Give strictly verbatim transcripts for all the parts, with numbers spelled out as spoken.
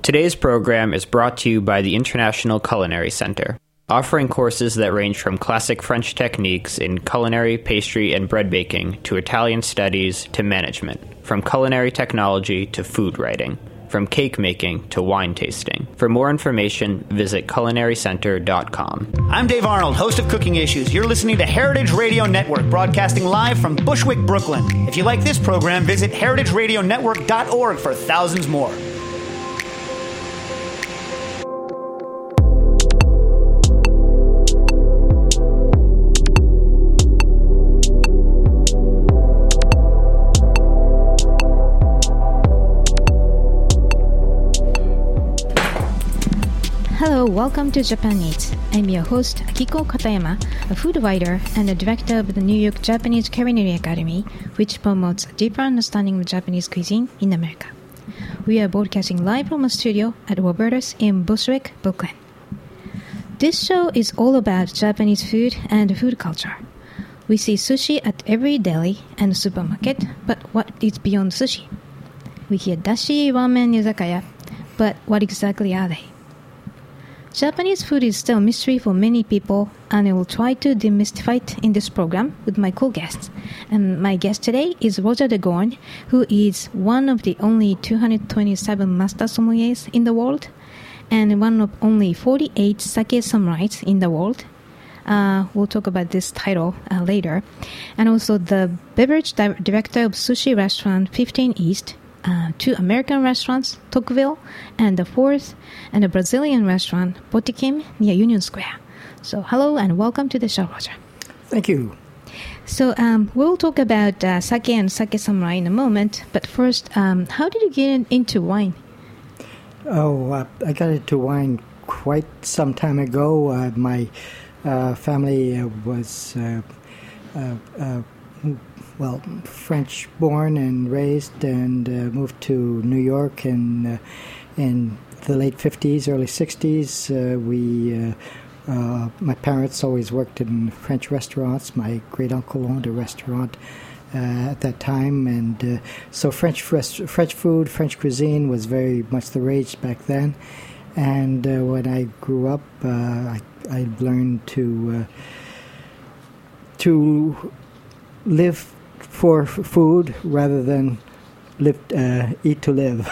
Today's program is brought to you by the International Culinary Center, offering courses that range from classic French techniques in culinary, pastry, and bread baking to Italian studies to management, from culinary technology to food writing, from cake making to wine tasting. For more information, visit culinary center dot com. I'm Dave Arnold, host of Cooking Issues. You're listening to Heritage Radio Network, broadcasting live from Bushwick, Brooklyn. If you like this program, visit heritage radio network dot org for thousands more. Hello, welcome to Japan Eats. I'm your host, Akiko Katayama, a food writer and the director of the New York Japanese Culinary Academy, which promotes a deeper understanding of Japanese cuisine in America. We are broadcasting live from a studio at Roberta's in Bushwick, Brooklyn. This show is all about Japanese food and food culture. We see sushi at every deli and supermarket, but what is beyond sushi? We hear dashi, ramen, izakaya, but what exactly are they? Japanese food is still a mystery for many people, and I will try to demystify it in this program with my co-guests. And my guest today is Roger de Gourne, who is one of the only two hundred twenty-seven master sommeliers in the world, and one of only forty-eight sake samurais in the world. Uh, we'll talk about this title uh, later. And also the beverage di- director of sushi restaurant fifteen East, Uh, two American restaurants, Tocqueville, and the fourth, and a Brazilian restaurant, Botequim, near Union Square. So hello and welcome to the show, Roger. Thank you. So um, we'll talk about uh, sake and sake samurai in a moment, but first, um, how did you get in, into wine? Oh, uh, I got into wine quite some time ago. Uh, my uh, family uh, was... Uh, uh, uh, well, French-born and raised, and uh, moved to New York in uh, in the late fifties, early sixties. Uh, we, uh, uh, my parents always worked in French restaurants. My great uncle owned a restaurant uh, at that time, and uh, so French rest- French food, French cuisine was very much the rage back then. And uh, when I grew up, uh, I, I learned to uh, to live for food rather than live, uh, eat to live.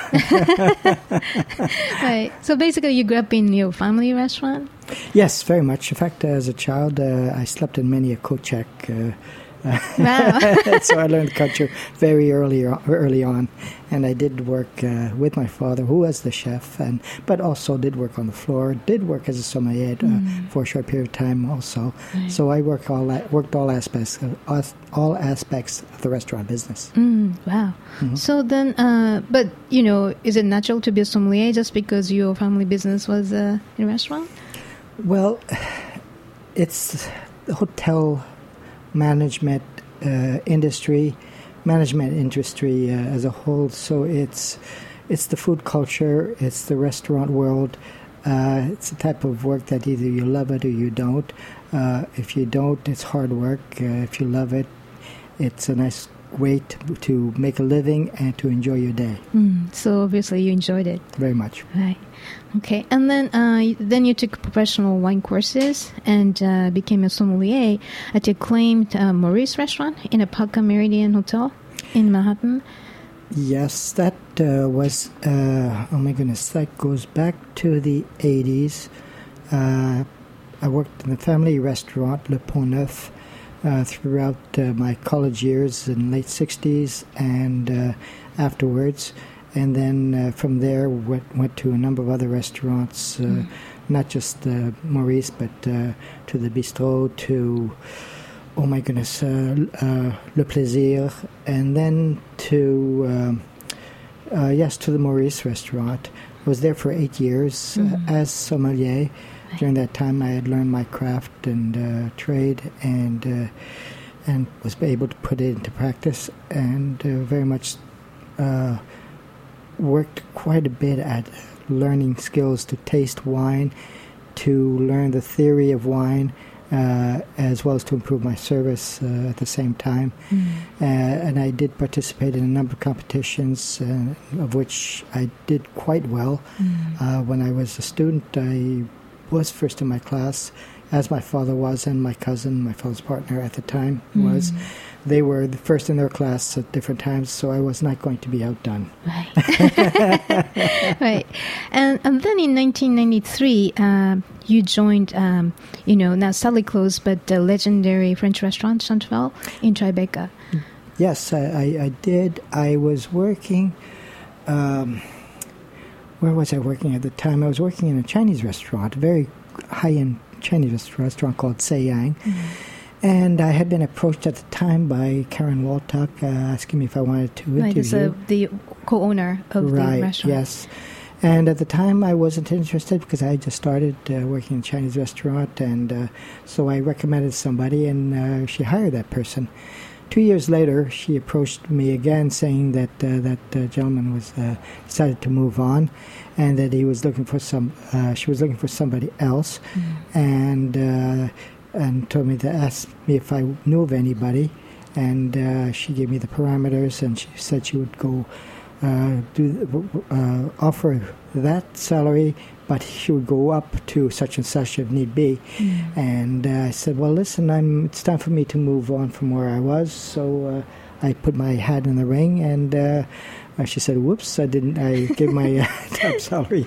Right. So basically, you grew up in your family restaurant? Yes, very much. In fact, as a child, uh, I slept in many a Kocek. Uh, Wow. So I learned culture very early, early on, and I did work uh, with my father, who was the chef, and but also did work on the floor. Did work as a sommelier uh, mm. for a short period of time, also. Right. So I work all worked all aspects of, all aspects of the restaurant business. Mm, wow. Mm-hmm. So then, uh, but you know, is it natural to be a sommelier just because your family business was uh, in a restaurant? Well, it's the hotel management uh, industry, management industry uh, as a whole. So it's it's the food culture, it's the restaurant world. Uh, it's a type of work that either you love it or you don't. Uh, if you don't, it's hard work. Uh, if you love it, it's a nice way to, to make a living and to enjoy your day. Mm, so obviously you enjoyed it. Very much. Right. Okay. And then uh, then you took professional wine courses and uh, became a sommelier at the acclaimed uh, Maurice restaurant in a Parker Meridian Hotel in Manhattan. Yes, that uh, was, uh, oh my goodness, that goes back to the eighties. Uh, I worked in the family restaurant, Le Pont Neuf, uh, throughout uh, my college years in late sixties and uh, afterwards. And then uh, from there went, went to a number of other restaurants, uh, mm. not just uh, Maurice, but uh, to the Bistro, to, oh my goodness, uh, uh, Le Plaisir, and then to, um, uh, yes, to the Maurice restaurant. I was there for eight years mm. uh, as sommelier. During that time, I had learned my craft and uh, trade, and uh, and was able to put it into practice, and uh, very much uh, worked quite a bit at learning skills to taste wine, to learn the theory of wine, uh, as well as to improve my service uh, at the same time. Mm. Uh, and I did participate in a number of competitions, uh, of which I did quite well. Mm. Uh, when I was a student, I was first in my class, as my father was, and my cousin, my father's partner at the time, mm. was. They were the first in their class at different times, so I was not going to be outdone. Right. Right. And, and then in nineteen ninety-three, uh, you joined, um, you know, now sadly closed, but the legendary French restaurant, Chanterelle, in Tribeca. Yes, I, I, I did. I was working... Um, where was I working at the time? I was working in a Chinese restaurant, a very high-end Chinese restaurant called Seiyang. Mm-hmm. And I had been approached at the time by Karen Waltuck, uh, asking me if I wanted to right, interview. Right, as the co-owner of right, the restaurant. Yes. And at the time, I wasn't interested because I had just started uh, working in a Chinese restaurant. And uh, so I recommended somebody, and uh, she hired that person. Two years later, she approached me again, saying that uh, that uh, gentleman was uh, decided to move on, and that he was looking for some. Uh, she was looking for somebody else, mm. and. Uh, and told me to ask me if I knew of anybody, and uh, she gave me the parameters, and she said she would go uh, do uh, offer that salary, but she would go up to such and such if need be. Mm. And uh, I said, well, listen, I'm, it's time for me to move on from where I was, so uh, I put my hat in the ring, and uh, she said, whoops, I didn't, I gave my uh, top salary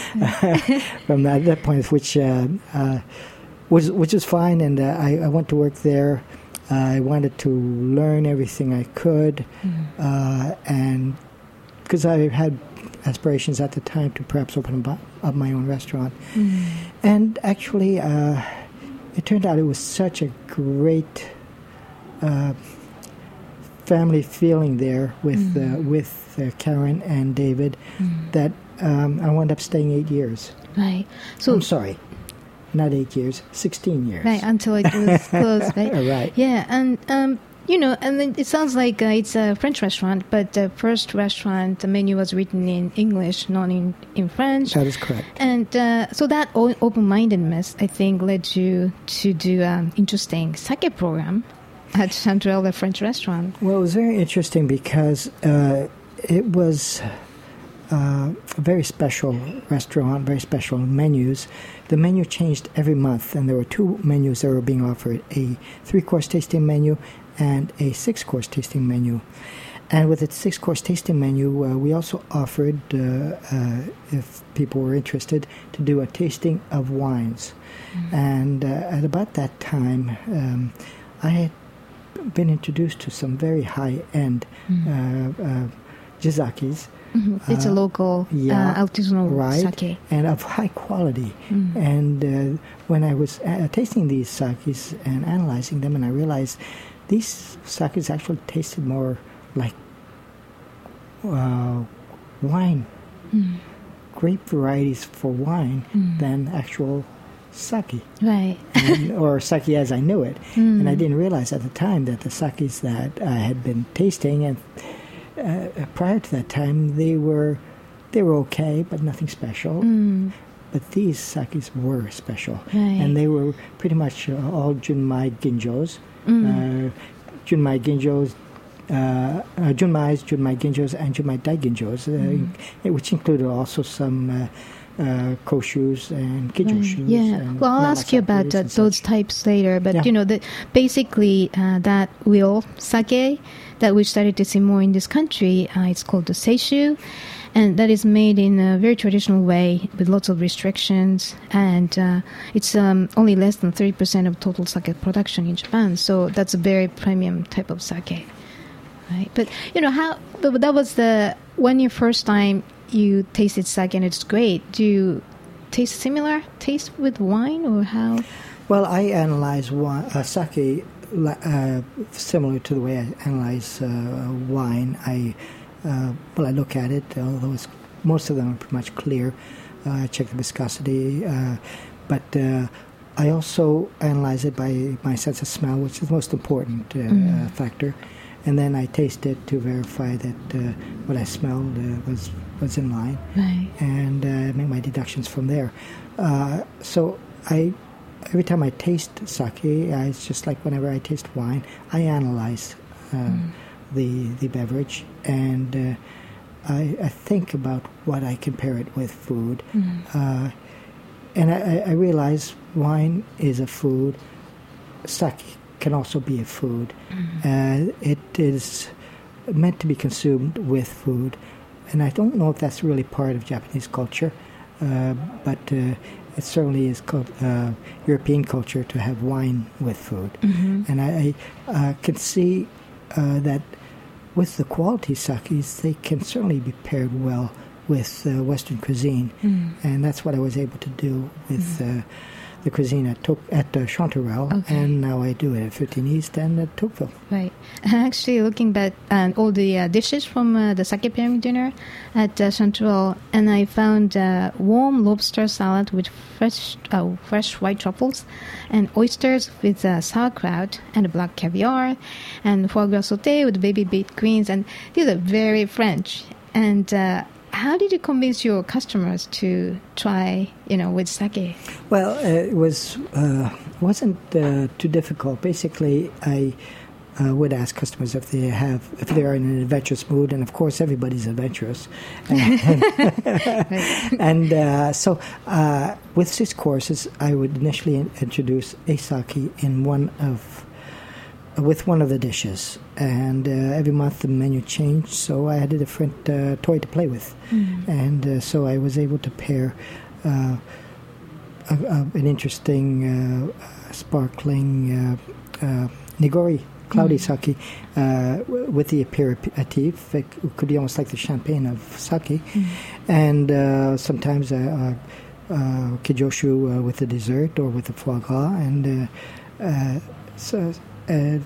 from that, that point, which... Uh, uh, Which, which is fine, and uh, I, I went to work there. Uh, I wanted to learn everything I could, mm. uh, and because I had aspirations at the time to perhaps open up, up my own restaurant. Mm. And actually, uh, it turned out it was such a great uh, family feeling there with mm. uh, with uh, Karen and David mm. that um, I wound up staying eight years. Right. So I'm sorry. Not eight years, sixteen years. Right, until it was closed, right? Right. Yeah, and, um, you know, and then it sounds like uh, it's a French restaurant, but the first restaurant, the menu was written in English, not in, in French. That is correct. And uh, so that o- open-mindedness, I think, led you to do an interesting sake program at Chanterelle, the French restaurant. Well, it was very interesting because uh, it was... Uh, a very special restaurant, very special menus. The menu changed every month, and there were two menus that were being offered, a three-course tasting menu and a six-course tasting menu. And with the six-course tasting menu, uh, we also offered, uh, uh, if people were interested, to do a tasting of wines. Mm-hmm. And uh, at about that time, um, I had been introduced to some very high-end mm-hmm. uh, uh, jizakis. Mm-hmm. It's uh, a local yeah, uh, artisanal right, sake. And of high quality. Mm-hmm. And uh, when I was uh, tasting these sakes and analyzing them, and I realized these sakes actually tasted more like uh, wine, mm-hmm. grape varieties for wine, mm-hmm. than actual sake. Right. and, or sake as I knew it. Mm-hmm. And I didn't realize at the time that the sakes that I had been tasting and Uh, prior to that time, they were they were okay, but nothing special. Mm. But these sakes were special, right. and they were pretty much uh, all Junmai Ginjos, mm. uh, Junmai Ginjos, uh, uh, Junmai's, Junmai Ginjos, and Junmai Daiginjos, uh, mm. which included also some uh, uh, koshus and kijoshu. Right. Yeah, and well, I'll ask you about uh, those types later, but yeah. you know, the, basically uh, that wheel sake that we started to see more in this country, uh, it's called the seishu, and that is made in a very traditional way with lots of restrictions, and uh, it's um, only less than thirty percent of total sake production in Japan, so that's a very premium type of sake, right? But, you know, how but that was the, when your first time you tasted sake and it's great, do you taste similar taste with wine, or how? Well, I analyze wine, uh, sake Uh, similar to the way I analyze uh, wine. I uh, well, I look at it, although it's, most of them are pretty much clear. Uh, I check the viscosity, uh, but uh, I also analyze it by my sense of smell, which is the most important uh, mm. uh, factor. And then I taste it to verify that uh, what I smelled uh, was was in line, right. and uh, make my deductions from there. Uh, so I. every time I taste sake, I, it's just like whenever I taste wine, I analyze uh, mm. the the beverage, and uh, I, I think about what I compare it with food. Mm. Uh, and I, I realize wine is a food. Sake can also be a food. Mm. Uh, it is meant to be consumed with food. And I don't know if that's really part of Japanese culture, uh, but uh, it certainly is called, uh, European culture to have wine with food. Mm-hmm. And I, I uh, can see uh, that with the quality sakes, they can certainly be paired well with uh, Western cuisine. Mm. And that's what I was able to do with mm. uh, the cuisine at, to- at uh, Chanterelle, okay. and now I do it at fifteen East and at Tocqueville. Right. Actually, looking back at all the uh, dishes from uh, the sake pairing dinner at uh, Chanterelle, and I found uh, warm lobster salad with fresh uh, fresh white truffles, and oysters with uh, sauerkraut and black caviar, and foie gras sauté with baby baked greens, and these are very French. And uh, how did you convince your customers to try, you know, with sake? Well, uh, it was uh, wasn't uh, too difficult. Basically, I uh, would ask customers if they have, if they're in an adventurous mood, and of course, everybody's adventurous. And, and uh, so, uh, with six courses, I would initially introduce a sake in one of. with one of the dishes, and uh, every month the menu changed, so I had a different uh, toy to play with. Mm. And uh, so I was able to pair uh, a, a, an interesting uh, sparkling uh, uh, Nigori cloudy mm. sake uh, with the aperitif. It could be almost like the champagne of sake. Mm. And uh, sometimes uh, uh, uh, kijoshu uh, with the dessert or with the foie gras. And uh, uh, so And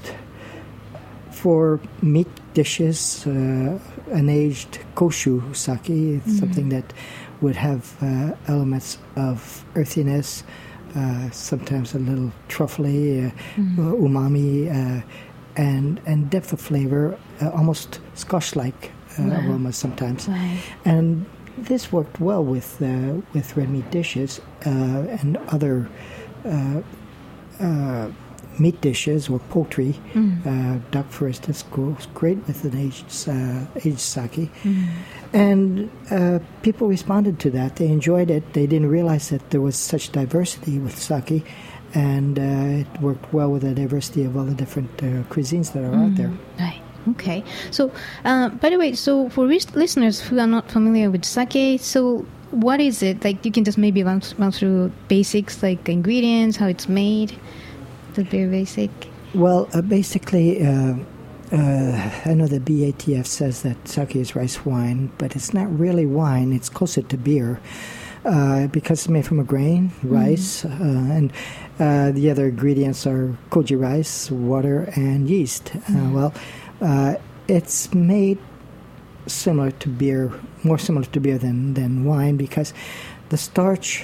for meat dishes, uh, an aged koshu sake, it's mm-hmm. something that would have uh, elements of earthiness, uh, sometimes a little truffly, uh, mm-hmm. umami, uh, and and depth of flavor, uh, almost Scotch-like uh, wow. aromas sometimes. Right. And this worked well with uh, with red meat dishes uh, and other. Uh, uh, meat dishes or poultry. Mm. Uh, duck, for instance, goes great with an aged, uh, aged sake. Mm. And uh, people responded to that. They enjoyed it. They didn't realize that there was such diversity with sake, and uh, it worked well with the diversity of all the different uh, cuisines that are mm. out there. Right. Okay. So, uh, by the way, so for listeners who are not familiar with sake, so what is it? Like, you can just maybe run, run through basics, like ingredients, how it's made. The very basic. Well, uh, basically, uh, uh, I know the B A T F says that sake is rice wine, but it's not really wine. It's closer to beer uh, because it's made from a grain, rice, mm. uh, and uh, the other ingredients are koji rice, water, and yeast. Mm. Uh, well, uh, it's made similar to beer, more similar to beer than, than wine, because the starch.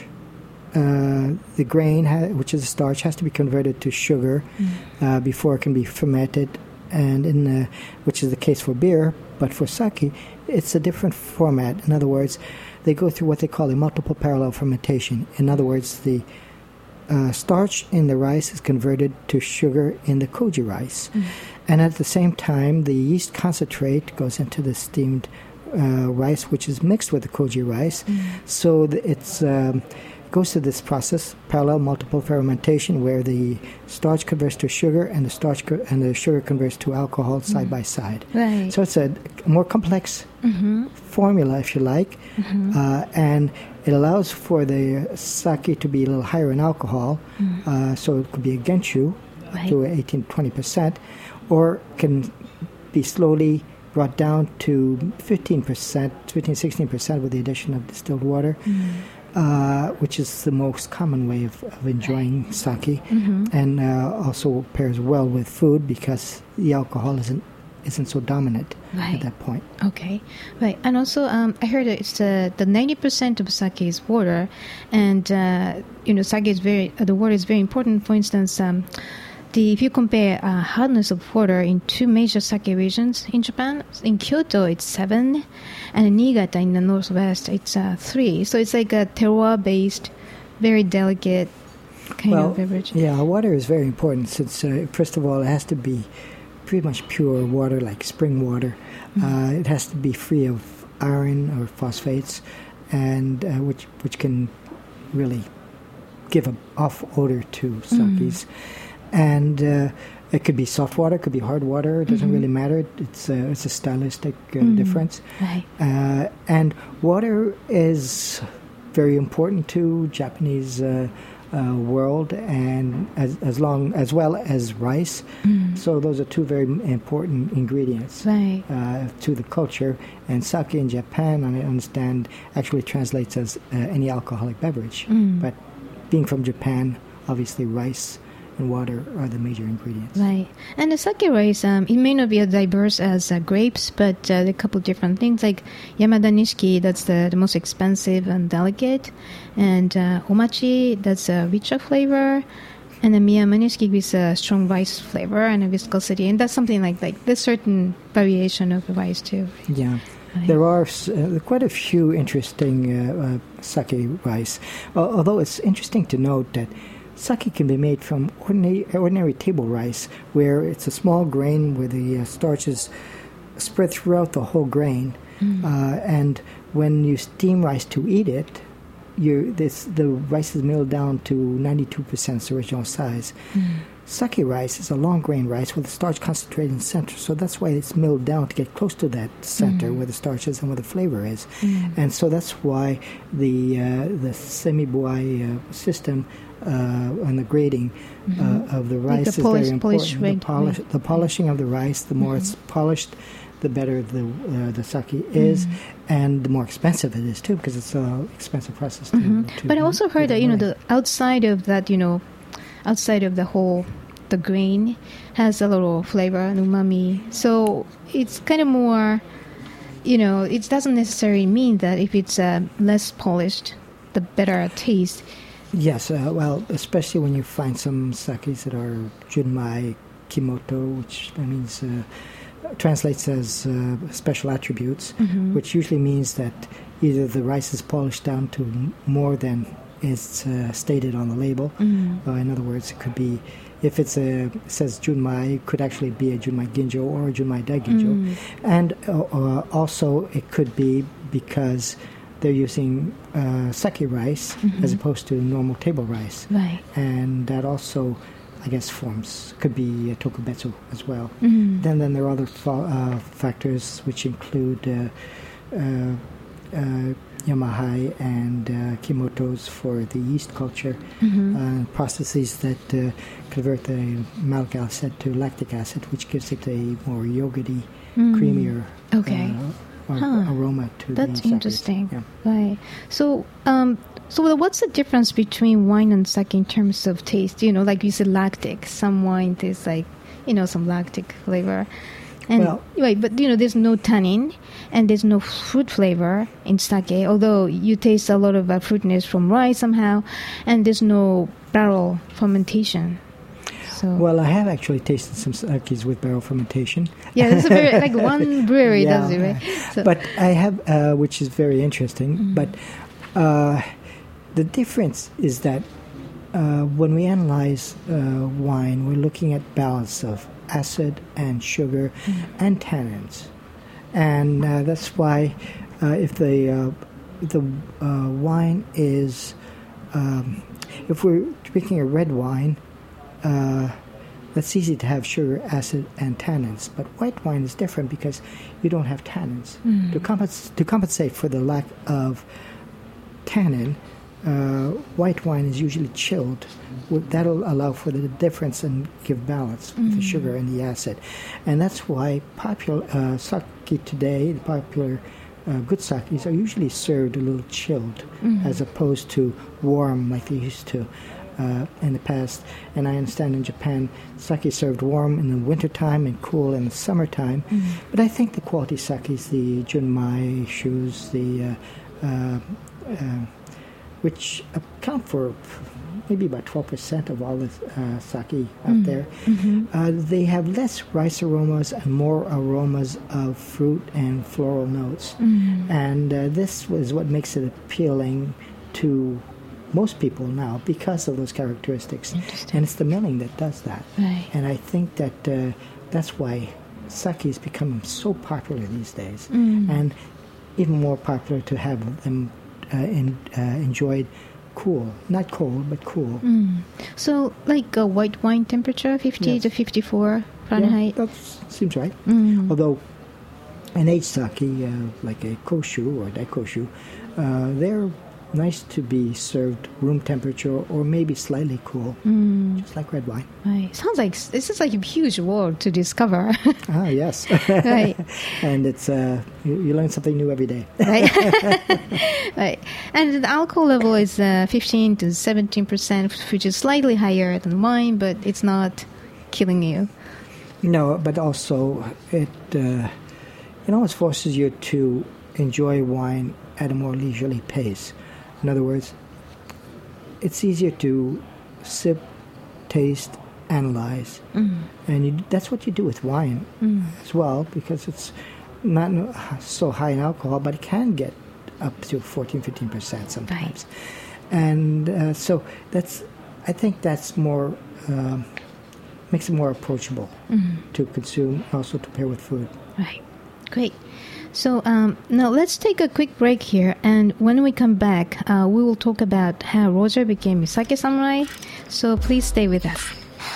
Uh, the grain, ha- which is a starch, has to be converted to sugar mm. uh, before it can be fermented, and in the, which is the case for beer. But for sake, it's a different format. In other words, they go through what they call a multiple parallel fermentation. In other words, the uh, starch in the rice is converted to sugar in the koji rice, mm. and at the same time, the yeast concentrate goes into the steamed uh, rice, which is mixed with the koji rice. Mm. So th- it's um, goes through this process, parallel multiple fermentation, where the starch converts to sugar and the starch co- and the sugar converts to alcohol side mm. by side. Right. So it's a more complex mm-hmm. formula, if you like, mm-hmm. uh, and it allows for the sake to be a little higher in alcohol, mm. uh, so it could be a genshu right. to eighteen to twenty percent, or can be slowly brought down to fifteen percent, fifteen to sixteen percent with the addition of distilled water. Mm. Uh, which is the most common way of, of enjoying sake, mm-hmm. and uh, also pairs well with food because the alcohol isn't isn't so dominant right. at that point. Okay, right. And also, um, I heard that it's uh, the ninety percent of sake is water, and uh, you know, sake is very uh, the water is very important. For instance, um, the if you compare uh, hardness of water in two major sake regions in Japan, in Kyoto it's seven. And in Niigata, in the northwest, it's uh, three. So it's like a terroir-based, very delicate kind well, of beverage. Yeah, water is very important since, uh, first of all, it has to be pretty much pure water, like spring water. Mm-hmm. Uh, it has to be free of iron or phosphates, and uh, which which can really give a off odor to sakis. Mm-hmm. And uh, it could be soft water, it could be hard water. It doesn't mm-hmm. really matter. It's a, it's a stylistic uh, mm-hmm. difference. Right. Uh, and water is very important to Japanese uh, uh, world, and as as long as well as rice. Mm. So those are two very important ingredients right. uh, to the culture. And sake in Japan, I understand, actually translates as uh, any alcoholic beverage. Mm. But being from Japan, obviously rice and water are the major ingredients. Right. And the sake rice, um, it may not be as diverse as uh, grapes, but uh, there are a couple of different things. Like Yamada Nishiki, that's the, the most expensive and delicate. And uh, Omachi, that's a richer flavor. And then Miyama Nishiki with a strong rice flavor and a viscosity. And that's something like, like there's certain variation of the rice too. Yeah. There are uh, quite a few interesting uh, uh, sake rice. Uh, although it's interesting to note that sake can be made from ordinary, ordinary table rice, where it's a small grain where the uh, starch is spread throughout the whole grain. Mm. Uh, and when you steam rice to eat it, you this the rice is milled down to ninety-two percent its original size. Mm. Sake rice is a long grain rice with the starch concentrated in the center, so that's why it's milled down to get close to that center mm. where the starch is and where the flavor is. Mm. And so that's why the uh, the semi-buai uh, system uh, and the grading mm-hmm. uh, of the rice like the is polish, very important. Polish the, polish, the polishing of the rice, the more mm-hmm. it's polished, the better the uh, the sake is, mm-hmm. and the more expensive it is too, because it's an expensive process. To, mm-hmm. to but I also heard that you know the outside of that you know. outside of the whole, the grain has a little flavor and umami. So it's kind of more, you know, it doesn't necessarily mean that if it's uh, less polished, the better taste. Yes, uh, well, especially when you find some sakes that are junmai kimoto, which means uh, translates as uh, special attributes, mm-hmm. which usually means that either the rice is polished down to more than is uh, stated on the label. Mm. Uh, in other words, it could be, if it's a it says junmai, it could actually be a junmai ginjo or a junmai daiginjo. Mm. And uh, uh, also it could be because they're using uh, sake rice mm-hmm. as opposed to normal table rice. Right. And that also, I guess, forms, could be a tokubetsu as well. Mm. Then, then there are other fa- uh, factors which include uh, uh, uh, Yamahai and uh, Kimotos for the yeast culture, mm-hmm. uh, processes that uh, convert the malic acid to lactic acid, which gives it a more yogurty, mm. creamier okay. uh, ar- huh. aroma to That's the interesting. Yeah. Right. So, um, so what's the difference between wine and sake in terms of taste? You know, like you said, lactic. Some wine tastes like, you know, some lactic flavor. And, well, right, but you know, there's no tannin and there's no fruit flavor in sake, although you taste a lot of uh, fruitiness from rice somehow, and there's no barrel fermentation. So well, I have actually tasted some sakes with barrel fermentation. Yeah, there's a very, like one brewery yeah, does it, right? So. But I have, uh, which is very interesting. Mm-hmm. But uh, the difference is that uh, when we analyze uh, wine, we're looking at balance of acid and sugar mm. and tannins, and uh, that's why uh, if the uh, the uh, wine is um, if we're drinking a red wine, uh, that's easy to have sugar, acid, and tannins. But white wine is different because you don't have tannins. Mm. To compensate to compensate for the lack of tannin, Uh, white wine is usually chilled. That'll allow for the difference and give balance with mm-hmm. the sugar and the acid. And that's why popular uh, sake today, the popular uh, good sakes, are usually served a little chilled mm-hmm. as opposed to warm like they used to uh, in the past. And I understand in Japan, sake is served warm in the wintertime and cool in the summertime. Mm-hmm. But I think the quality sakes, the junmai shoes, the uh, uh, uh, which account for maybe about twelve percent of all the uh, sake out mm. there. Mm-hmm. Uh, they have less rice aromas and more aromas of fruit and floral notes. Mm. And uh, this was what makes it appealing to most people now because of those characteristics. And it's the milling that does that. Right. And I think that uh, that's why sake is becoming so popular these days, Mm. and even more popular to have them uh, in, uh, enjoyed cool, not cold, but cool. Mm. So, like a white wine temperature, fifty Yes. to fifty-four Fahrenheit. Yeah, that seems right. Mm. Although an aged sake, uh, like a koshu or daikoshu, uh, they're nice to be served room temperature or maybe slightly cool, Mm. just like red wine. Right. Sounds like this is like a huge world to discover. Ah, yes. Right. And it's uh, you, you learn something new every day. Right. Right. And the alcohol level is uh, fifteen to seventeen percent, which is slightly higher than wine, but it's not killing you. No, but also it uh, it almost forces you to enjoy wine at a more leisurely pace. In other words, it's easier to sip, taste, analyze, Mm. and you, that's what you do with wine Mm. as well, because it's not no- so high in alcohol, but it can get up to fourteen, fifteen percent sometimes. And uh, so that's, I think that's more, um, makes it more approachable Mm. to consume, also to pair with food. Right. Great. So um, now let's take a quick break here, and when we come back, uh, we will talk about how Roger became a sake samurai. So please stay with us.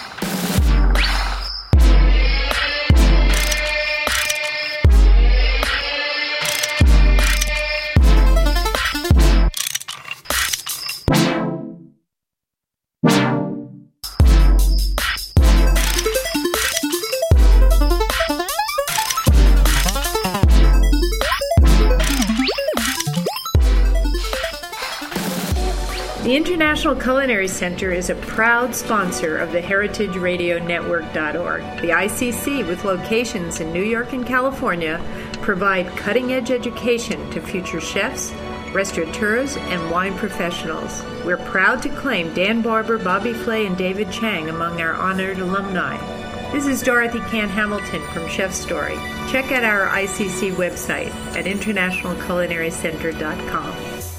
The International Culinary Center is a proud sponsor of the Heritage Radio Network dot org. The I C C, with locations in New York and California, provide cutting-edge education to future chefs, restaurateurs, and wine professionals. We're proud to claim Dan Barber, Bobby Flay, and David Chang among our honored alumni. This is Dorothy Can Hamilton from Chef Story. Check out our I C C website at International Culinary Center dot com.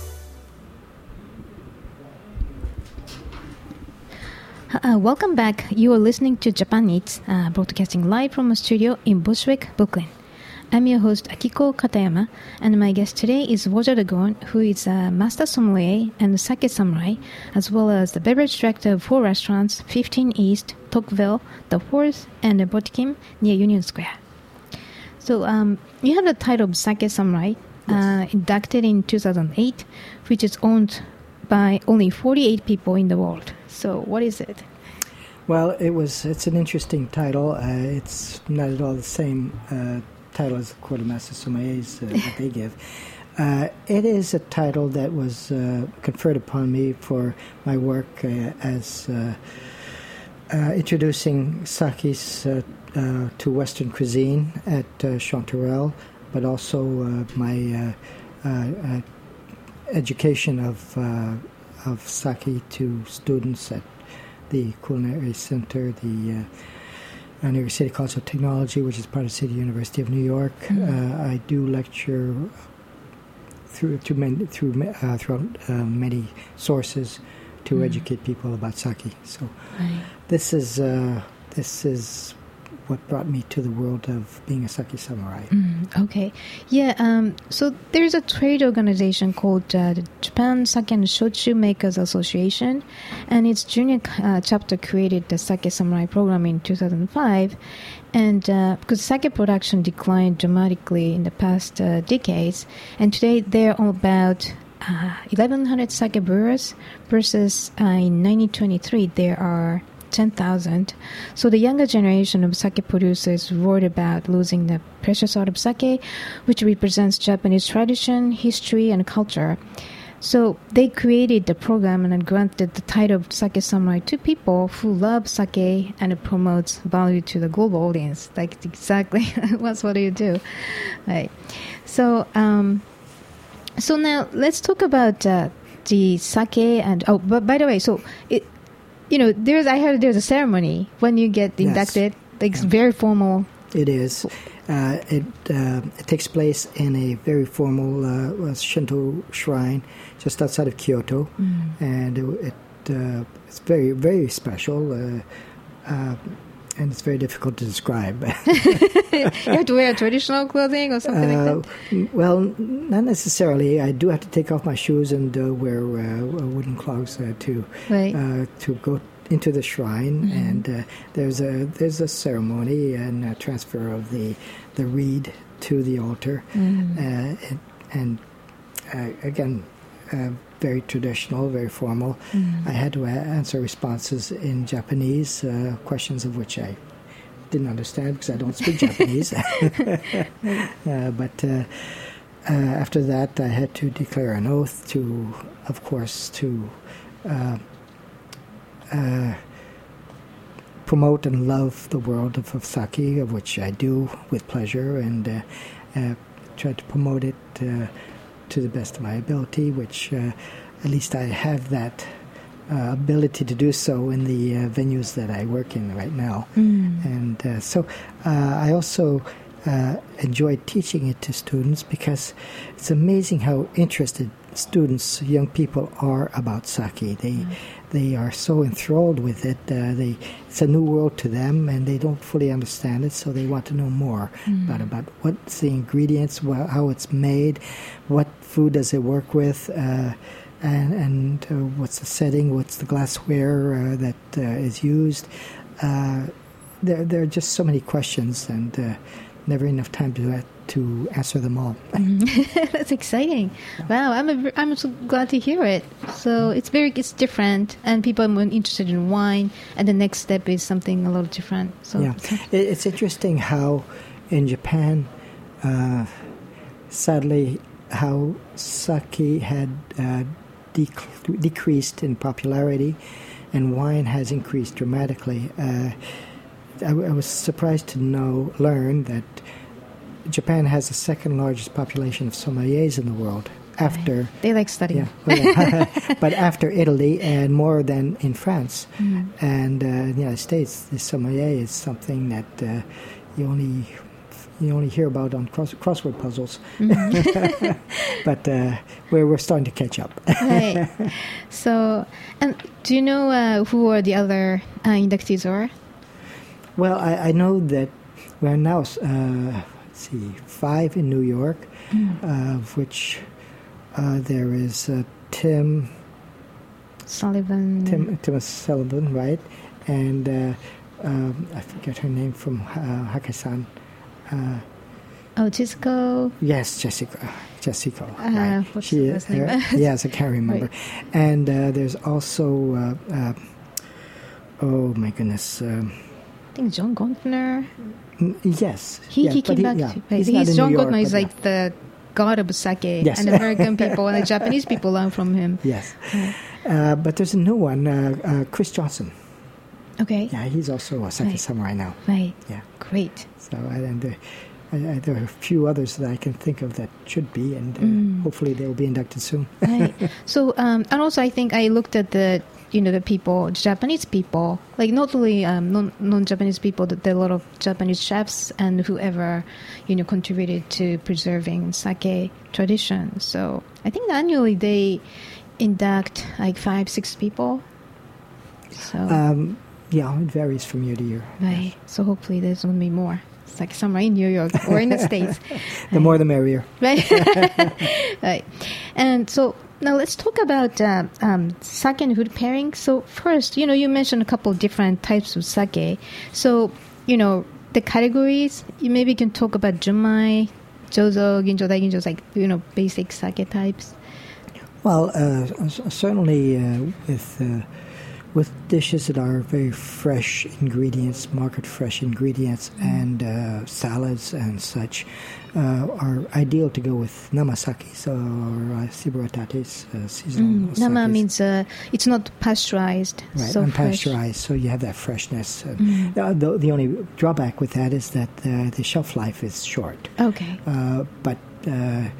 Uh, welcome back. You are listening to Japan Eats, uh, broadcasting live from a studio in Bushwick, Brooklyn. I'm your host, Akiko Katayama, and my guest today is Roger de Gourne, who is a master sommelier and a sake samurai, as well as the beverage director of four restaurants, fifteen East, Tocqueville, The Fourth, and the Botikim near Union Square. So um, you have the title of Sake Samurai, uh, inducted in two thousand eight, which is owned by only forty-eight people in the world. So what is it? Well, it was. It's an interesting title. Uh, it's not at all the same uh, title as the Quartermaster Sommeliers uh, that they give. Uh, it is a title that was uh, conferred upon me for my work uh, as uh, uh, introducing sakes uh, uh, to Western cuisine at uh, Chanterelle, but also uh, my uh, uh, uh, education of uh, of sake to students at the Culinary Center, the uh, New York City College of Technology, which is part of City University of New York. Mm-hmm. Uh, I do lecture through through many, through uh, throughout uh, many sources to mm-hmm. educate people about sake. So right. this is uh, this is what brought me to the world of being a sake samurai. Mm, okay. Yeah, um, so there's a trade organization called uh, the Japan Sake and Shochu Makers Association, and its junior uh, chapter created the Sake Samurai program in two thousand five. And uh, because sake production declined dramatically in the past uh, decades, and today there are about uh, eleven hundred sake brewers versus uh, in nineteen twenty-three there are ten thousand. So the younger generation of sake producers worried about losing the precious art of sake, which represents Japanese tradition, history, and culture. So they created the program and granted the title of Sake Samurai to people who love sake and it promotes value to the global audience. Like exactly, that's what you do. Right. So, um, so now let's talk about uh, the sake and, oh, but by the way, so it, you know, there's I heard there's a ceremony when you get inducted. Yes. Like it's very formal. It is, Uh, it, uh, it takes place in a very formal uh, Shinto shrine just outside of Kyoto, mm. and it, it uh, it's very very special, uh, uh, and it's very difficult to describe. You have to wear traditional clothing or something uh, like that? Well, not necessarily. I do have to take off my shoes and uh, wear uh, wooden clogs uh, to right. uh, to go into the shrine, mm-hmm. and uh, there's a there's a ceremony and a transfer of the the reed to the altar, mm-hmm. uh, and, and uh, again, uh, very traditional, very formal. Mm-hmm. I had to a- answer responses in Japanese, uh, questions of which I didn't understand because I don't speak Japanese. uh, but uh, uh, after that, I had to declare an oath to, of course, to. Uh, Uh, promote and love the world of, of sake, of which I do with pleasure, and uh, uh, try to promote it uh, to the best of my ability, which uh, at least I have that uh, ability to do so in the uh, venues that I work in right now. Mm. And uh, so uh, I also uh, enjoy teaching it to students because it's amazing how interested students, young people, are about sake. They mm. They are so enthralled with it. Uh, they it's a new world to them, and they don't fully understand it, so they want to know more mm. about about what's the ingredients, wh- how it's made, what food does it work with, uh, and and uh, what's the setting, what's the glassware uh, that uh, is used. Uh, there there are just so many questions, and uh, never enough time to uh, to answer them all. That's exciting. Wow, I'm a, I'm so glad to hear it. So it's very it's different, and people are more interested in wine, and the next step is something a little different. So yeah, it's interesting how in Japan, uh, sadly, how sake had uh, dec- decreased in popularity, and wine has increased dramatically. Uh, I, I was surprised to know learn that Japan has the second largest population of sommeliers in the world, after they like studying, yeah, well, yeah. but after Italy and more than in France mm-hmm. and uh, in the United States. The sommelier is something that uh, you only you only hear about on cross, crossword puzzles, mm-hmm. but uh, we're we're starting to catch up. Right. So, and do you know uh, who are the other uh, inductees are? Well, I, I know that we're now. Uh, see, five in New York, mm. uh, of which uh, there is uh, Tim Sullivan. Tim, Tim Sullivan, right? And uh, um, I forget her name from uh, Hakai-san. Uh, oh, Jessica. Yes, Jessica. Jessica. Uh, right. What's she, the last name? uh, yes, I can't remember. Right. And uh, there's also, uh, uh, oh my goodness. Um, I think John Gontner. Yes. He, yeah, he came he, back. Yeah, he's he's John York, Gontner is like yeah. the god of sake, yes. and American people and the Japanese people learn from him. Yes. Uh, but there's a new one, uh, uh, Chris Johnson. Okay. Yeah, he's also a sake right. samurai now. Right. Yeah. Great. So and uh, I, I, there are a few others that I can think of that should be, and uh, mm. hopefully they will be inducted soon. Right. So, um, and also I think I looked at the, you know, the people, Japanese people, like not only um, non, non-Japanese people, but there are a lot of Japanese chefs and whoever, you know, contributed to preserving sake tradition. So I think annually they induct like five, six people. So um, yeah, it varies from year to year. Right. Yes. So hopefully there's going to be more. It's like somewhere in New York or in the States. The more the merrier. Right. Right. And so now let's talk about uh, um, sake and food pairing. So first, you know, you mentioned a couple of different types of sake. So, you know, the categories, you maybe can talk about junmai, jozo, ginjo, daiginjo, like, you know, basic sake types. Well, uh, certainly uh, with... Uh, With dishes that are very fresh ingredients, market fresh ingredients, mm. and uh, salads and such, uh, are ideal to go with namasakis or uh, shiburatates, uh, seasonal mm. Nama means uh, it's not pasteurized. Right, so unpasteurized, fresh. So you have that freshness. Uh, mm. the, the only drawback with that is that uh, the shelf life is short. Okay. Uh, but uh,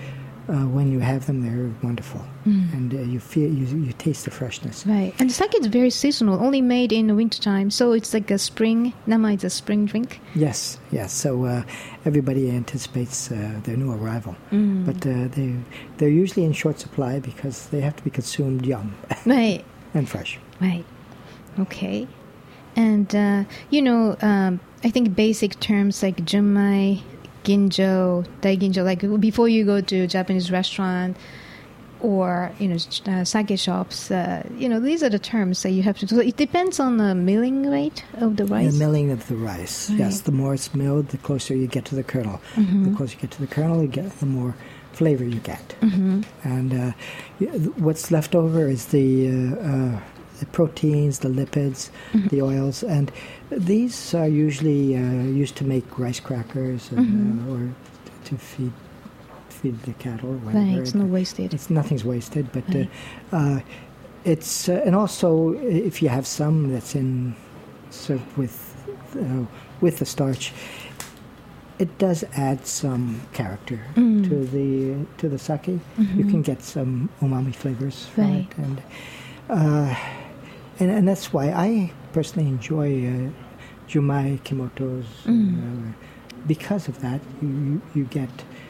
uh, when you have them, they're wonderful, mm. and uh, you feel you you taste the freshness. Right, and the sake is very seasonal, only made in the wintertime, so it's like a spring. Nama is a spring drink. Yes, yes. So uh, everybody anticipates uh, their new arrival, mm. but uh, they they're usually in short supply because they have to be consumed young, right, and fresh. Right. Okay, and uh, you know, um, I think basic terms like junmai, ginjo, daiginjo, like before you go to a Japanese restaurant or, you know, uh, sake shops, uh, you know, these are the terms that you have to do. So it depends on the milling rate of the rice? The milling of the rice, right. Yes. The more it's milled, the closer you get to the kernel. Mm-hmm. The closer you get to the kernel, you get, the more flavor you get. Mm-hmm. And uh, what's left over is the... Uh, uh, the proteins, the lipids, mm-hmm. the oils, and these are usually uh, used to make rice crackers and, mm-hmm. uh, or to feed feed the cattle. Or whatever. Right, it's not wasted. It's nothing's wasted, but right. uh, uh, it's uh, and also if you have some that's in served with uh, with the starch, it does add some character mm. to the to the sake. Mm-hmm. You can get some umami flavors from right. it, and. Uh, And, and that's why I personally enjoy uh, junmai kimotos. Mm. Uh, because of that, you, you get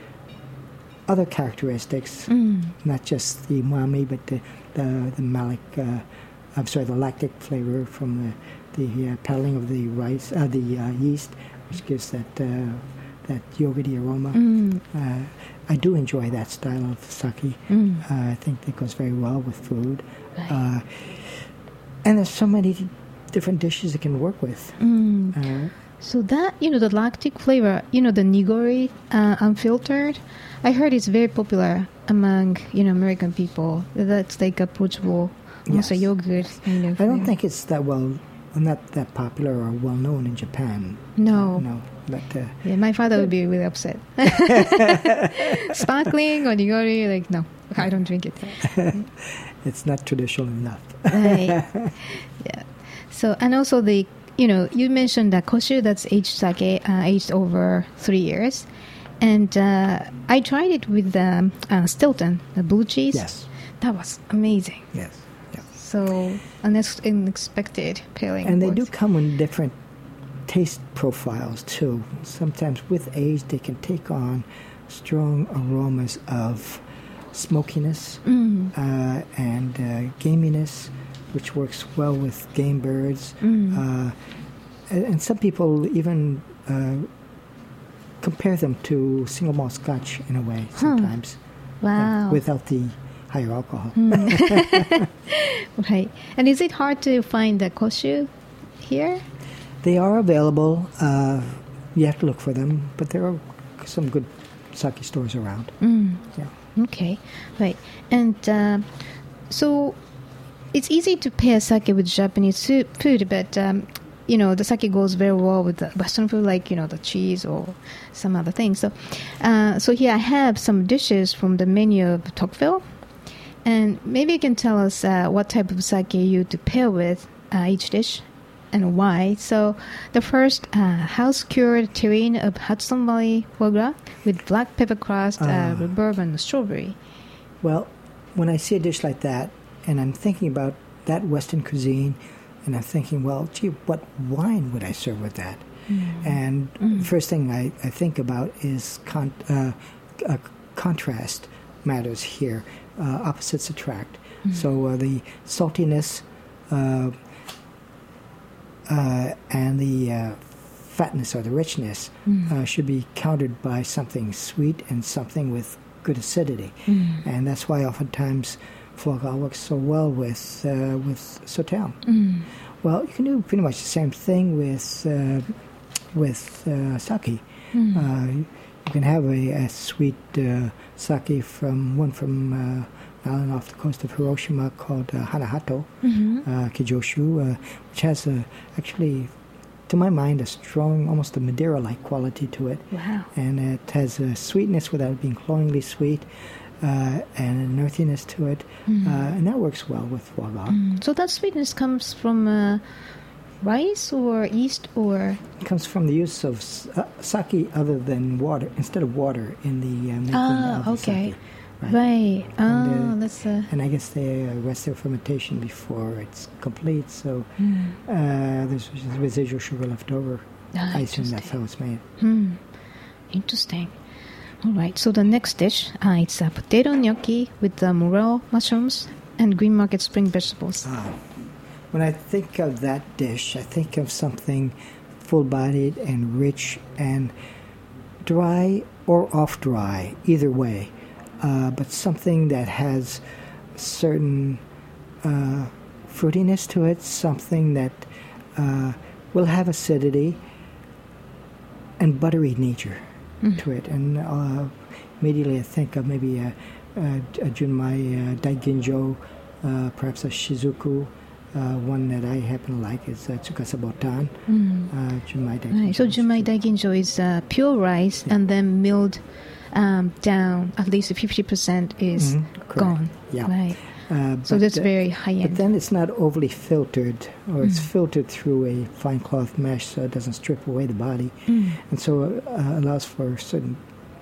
other characteristics, mm. not just the umami, but the the, the malic, uh, I'm sorry, the lactic flavor from the the uh, paddling of the rice, uh, the uh, yeast, which gives that uh, that yogurty aroma. Mm. Uh, I do enjoy that style of sake. Mm. Uh, I think it goes very well with food. Right. Uh, And there's so many different dishes it can work with. Mm. Uh, so that, you know, the lactic flavor, you know, the nigori, uh, unfiltered, I heard it's very popular among, you know, American people. That's like approachable, almost yes. a yogurt kind of I don't thing. think it's that well, not that popular or well known in Japan. No. Uh, no. But, uh, yeah, my father would be really upset. Sparkling or nigori, like, no, I don't drink it. It's not traditional enough. Right. Yeah. So, and also the, you know, you mentioned that koshu, that's aged sake, uh, aged over three years. And uh, I tried it with um, uh, Stilton, the blue cheese. Yes. That was amazing. Yes. Yeah. So, unex- unexpected pairing. And they do come in different taste profiles, too. Sometimes with age, they can take on strong aromas of smokiness mm. uh, and uh, gaminess, which works well with game birds. Mm. Uh, and, and some people even uh, compare them to single malt scotch in a way sometimes. Huh. Wow. Uh, without the higher alcohol. Mm. Right. And is it hard to find the koshu here? They are available. Uh, you have to look for them, but there are some good sake stores around. Mm. Yeah. Okay, right. And uh, so it's easy to pair sake with Japanese food, but, um, you know, the sake goes very well with the Western food, like, you know, the cheese or some other things. So uh, so here I have some dishes from the menu of Tocqueville. And maybe you can tell us uh, what type of sake you to pair with uh, each dish and why. So the first, uh, house-cured terrine of Hudson Valley foie gras with black pepper crust, uh, uh, rhubarb, and strawberry. Well, when I see a dish like that, and I'm thinking about that Western cuisine, and I'm thinking, well, gee, what wine would I serve with that? Mm. And mm. the first thing I, I think about is con- uh, uh, contrast matters here. Uh, opposites attract. Mm. So uh, the saltiness uh, uh, and the uh, fatness or the richness mm. uh, should be countered by something sweet and something with good acidity. Mm. And that's why oftentimes foie gras works so well with uh, with sauternes. Mm. Well, you can do pretty much the same thing with uh, with uh, sake. Mm. Uh, you can have a, a sweet uh, sake from one from uh, island off the coast of Hiroshima called uh, Hanahato, mm-hmm. uh, Kijoshu, uh, which has a, actually, to my mind, a strong, almost a Madeira-like quality to it. Wow. And it has a sweetness without being cloyingly sweet, uh, and an earthiness to it, mm. uh, and that works well with foie gras. Mm. So that sweetness comes from uh, rice or yeast, or? It comes from the use of uh, sake other than water, instead of water in the uh, making ah, of the okay. sake. right? Right. Oh, And, uh, that's uh, And I guess they uh, rest their fermentation before it's complete, so mm. uh, there's residual sugar left over. Ah, I assume that's interesting. how it's made. Hmm. Interesting. All right. So the next dish, uh, it's a potato gnocchi with the morel mushrooms and green market spring vegetables. Ah. When I think of that dish, I think of something full-bodied and rich and dry or off-dry, either way, uh, but something that has certain uh, fruitiness to it, something that uh, will have acidity and buttery nature Mm. to it. And uh, immediately I think of maybe a, a, a Junmai uh, Daiginjo, uh, perhaps a Shizuku. Uh, one that I happen to like is uh, Tsukasa Botan, Mm. uh, Junmai Daiginjo. Right. So Junmai Daiginjo is uh, pure rice and then milled um, down. At least fifty percent is Mhm, correct. gone. Yeah. Right. Uh, So but, that's uh, very high But end. then it's not overly filtered, or it's Mm. filtered through a fine cloth mesh so it doesn't strip away the body, Mm. and so uh, allows for certain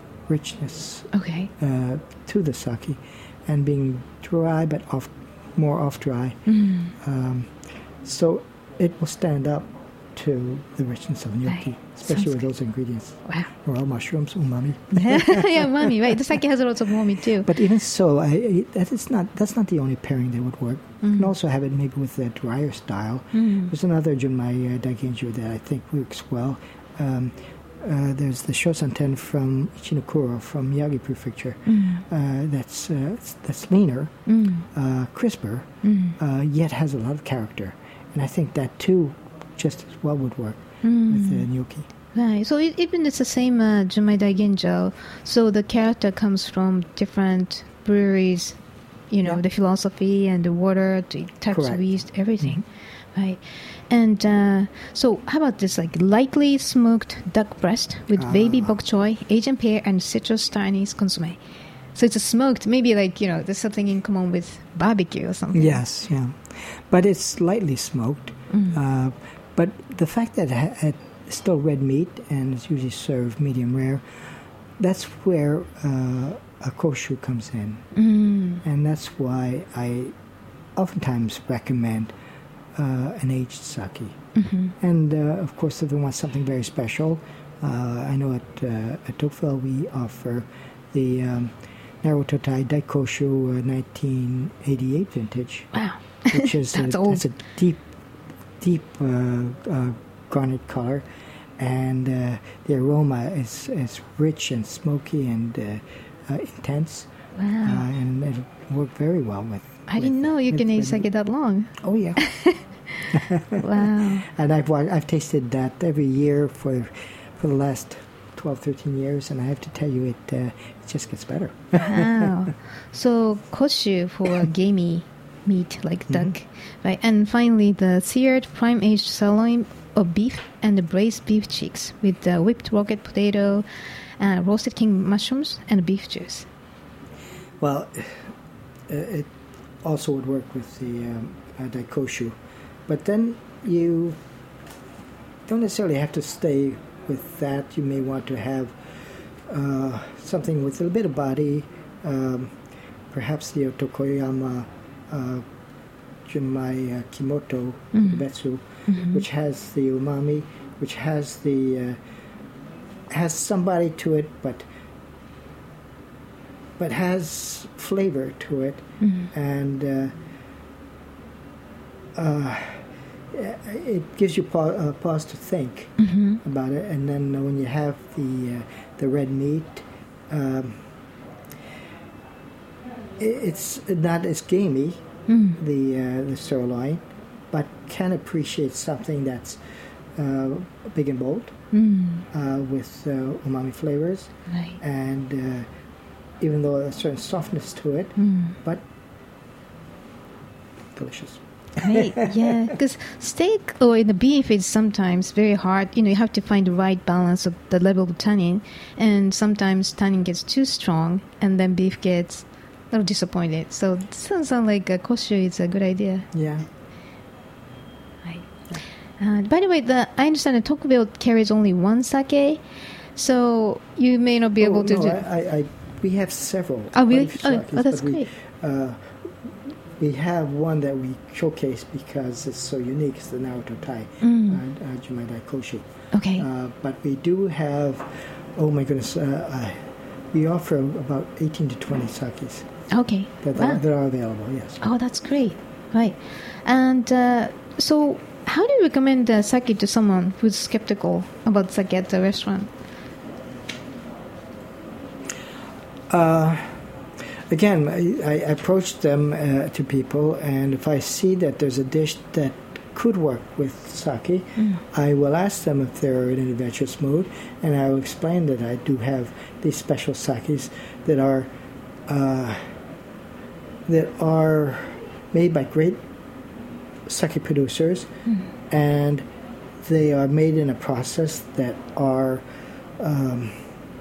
richness Okay. uh, to the sake, and being dry but off, more off dry. Mm. Um, so it will stand up to the richness of gnocchi, Right. especially Sounds with good. those ingredients. Wow. Morel mushrooms, umami. Yeah, umami, right. The sake has lots of umami too. But even so, I, I, that is not that's not the only pairing that would work. You Mm. can also have it maybe with a drier style. Mm. There's another Junmai uh, Daiginjo that I think works well. Um, uh, there's the Shosanten from Ichinokuro from Miyagi Prefecture. Mm. Uh, that's uh, that's leaner, Mm. uh, crisper, Mm. uh, yet has a lot of character. And I think that too just as well would work Mm. with the gnocchi. Right. So it, even it's the same uh, Junmai Daiginjo. So the character comes from different breweries. You know, Yeah. the philosophy and the water, the types of Correct. yeast, everything. Right. And uh, so how about this, like lightly smoked duck breast with baby Ah. bok choy, Asian pear, and citrus Chinese consomme. So it's a smoked, maybe like, you know, there's something in common with barbecue or something. Yes, yeah. But it's lightly smoked. Mm. Uh, but the fact that it ha- it's still red meat and it's usually served medium rare, that's where uh, a koshu comes in. Mm. And that's why I oftentimes recommend uh, an aged sake. Mm-hmm. And uh, of course, if they want something very special, uh, I know at, uh, at Tokyo we offer the um, Narutotai Daikoshu uh, nineteen eighty-eight vintage, Wow. which is That's a, old. that's a deep, deep uh, uh, garnet color, and uh, the aroma is, is rich and smoky and uh, uh, intense, Wow. uh, and it worked very well with. I didn't know you with can age red sake meat. that long. Oh yeah, Wow. and I've wa- I've tasted that every year for for the last twelve, thirteen years, and I have to tell you, it uh, it just gets better. Wow. So koshu for gamey meat like duck, right? And finally, the seared prime-aged sirloin of beef and the braised beef cheeks with the whipped rocket potato, uh, roasted king mushrooms, and beef juice. Well, uh, it also would work with the um, uh, daikoshu, but then you don't necessarily have to stay with that. You may want to have uh, something with a little bit of body, um, perhaps the Tokoyama uh, Junmai uh, Kimoto Mhm. Betsu, Mhm. which has the umami, which has the uh, has somebody to it, but but has flavor to it, Mhm. and uh, uh, it gives you pa- uh, pause to think Mm-hmm. about it. And then when you have the uh, the red meat, um, i- it's not as gamey, Mm. the uh, the sirloin, but can appreciate something that's uh, big and bold Mm. uh, with uh, umami flavors, Right. and uh, even though a certain softness to it, Mm. but delicious. Right, yeah, because steak or in the beef is sometimes very hard. You know, you have to find the right balance of the level of tannin, and sometimes tannin gets too strong, and then beef gets a little disappointed. So it sounds sound like a koshu is a good idea. Yeah. Right. Uh, by the way, the I understand that Tokyo carries only one sake, so you may not be able Oh, to no, do. I, I, I We have several. Oh, really? quite a few Oh, sakes, oh, that's but we, great. Uh, we have one that we showcase because it's so unique. It's the Naruto Tai, Mm. uh, uh, Jumaidai Koshu. Okay. Uh, but we do have, oh my goodness, uh, uh, we offer about eighteen to twenty sakes Okay. that, Wow. are, that are available, yes. Oh, that's great. Right. And uh, so, how do you recommend uh, sake to someone who's skeptical about sake at the restaurant? Uh, again, I, I approach them uh, to people, and if I see that there's a dish that could work with sake, Mm. I will ask them if they're in an adventurous mood, and I will explain that I do have these special sakes that are uh, that are made by great sake producers, Mm. and they are made in a process that are um,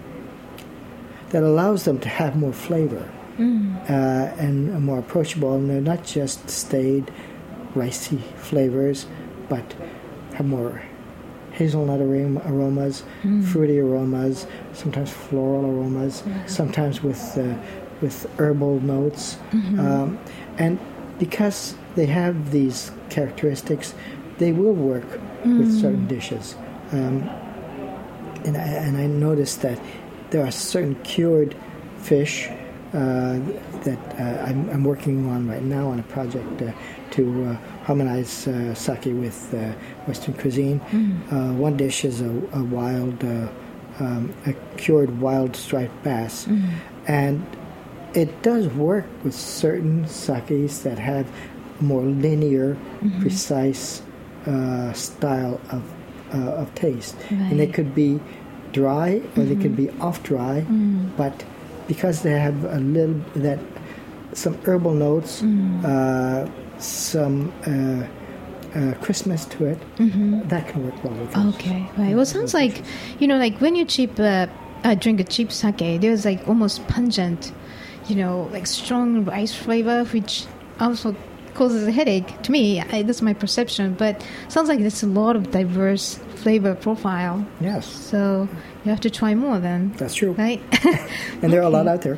that allows them to have more flavor Mm. uh, and are more approachable, and they're not just staid ricey flavors, but have more hazelnut aroma- aromas, Mm. fruity aromas, sometimes floral aromas, sometimes with uh, with herbal notes, Mm-hmm. um, and because they have these characteristics, they will work with Mm. certain dishes. Um, and I, and I noticed that there are certain cured fish uh, that uh, I'm, I'm working on right now on a project uh, to uh, harmonize uh, sake with uh, Western cuisine. Mm. Uh, one dish is a, a wild, uh, um, a cured wild striped bass, Mm. and it does work with certain sakes that have a more linear, Mm-hmm. precise uh, style of uh, of taste, and they Right. could be dry or they could be off dry, Mm. but because they have a little that some herbal notes, Mm. uh, some uh, uh, crispness to it, Mm-hmm. that can work well with those. Okay, right. Well, it sounds like, you know, like when you cheap uh, uh, drink a cheap sake, there's like almost pungent, you know, like strong rice flavor, which also causes a headache to me. I, that's my perception, but sounds like there's a lot of diverse flavor profile. Yes, So you have to try more then, that's true. right? And there are a lot out there.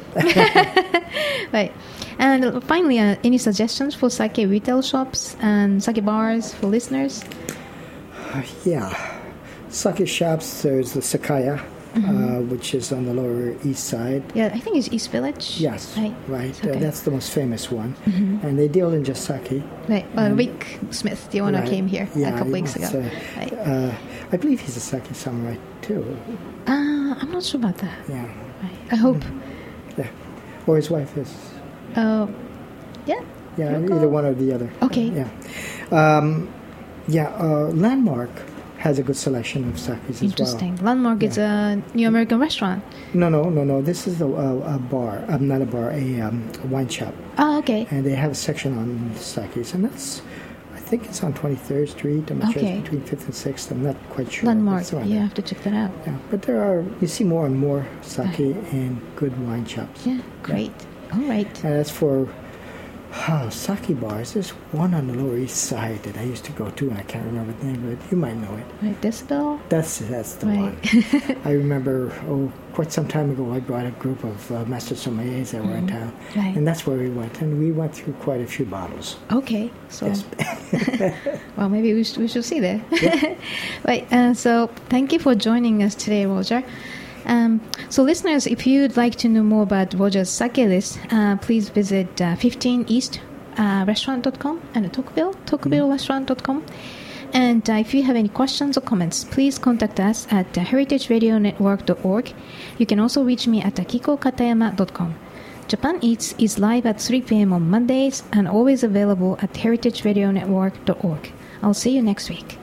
Right. And finally, uh, any suggestions for sake retail shops and sake bars for listeners? Yeah. Sake shops, there's the Sakaya, uh, which is on the Lower East Side. Yeah, I think it's East Village. Yes, Right. right. Okay. Uh, that's the most famous one. And they deal in just sake. Right. Uh, Rick Smith, the owner, Right. came here Yeah, a couple he weeks ago. was, uh, Right. Uh, I believe he's a sake samurai, too. Uh, I'm not sure about that. Yeah. Right. I hope. Yeah. Or his wife is. Uh, yeah. Yeah, Local? either one or the other. Okay. Yeah. Um, yeah, uh, Landmark has a good selection of sakes as well. Interesting. Landmark is a New American restaurant. No, no, no, no. This is a, a, a bar. Um, not a bar, a, um, a wine shop. Oh, okay. And they have a section on sakes. And that's, I think it's on twenty-third Street. I'm not sure Okay. it's between fifth and sixth. I'm not quite sure. Landmark. It's around You there. have to check that out. Yeah, but there are, you see more and more sake in good wine shops. Yeah. Great. All right. And as for oh, sake bars, there's one on the Lower East Side that I used to go to, and I can't remember the name of it. You might know it. Right. Decibel. That's that's the Right. one. I remember, oh, quite some time ago, I brought a group of uh, master sommeliers that were in town, Right. and that's where we went, and we went through quite a few bottles. Okay. So, Yes. well, maybe we, sh- we should see there. Right. Uh, so, thank you for joining us today, Roger. Um, so, listeners, if you'd like to know more about Roger's sake list, uh, please visit uh, fifteen east restaurant dot com and Tocqueville, Tocqueville restaurant dot com. And uh, if you have any questions or comments, please contact us at uh, heritage radio network dot org. You can also reach me at akiko katayama dot com. Japan Eats is live at three p.m. on Mondays and always available at heritage radio network dot org. I'll see you next week.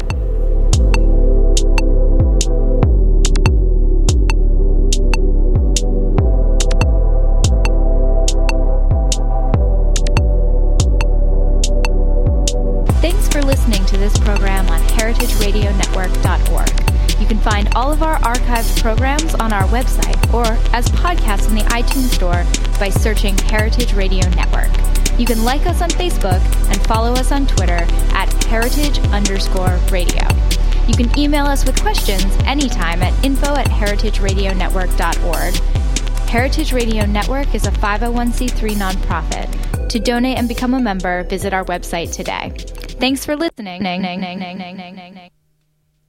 Thanks for listening to this program on heritage radio network dot org. You can find all of our archived programs on our website or as podcasts in the iTunes Store by searching Heritage Radio Network. You can like us on Facebook and follow us on Twitter at heritage underscore radio. You can email us with questions anytime at info at heritage radio network dot org. Heritage Radio Network is a five oh one c three nonprofit. To donate and become a member, visit our website today. Thanks for listening.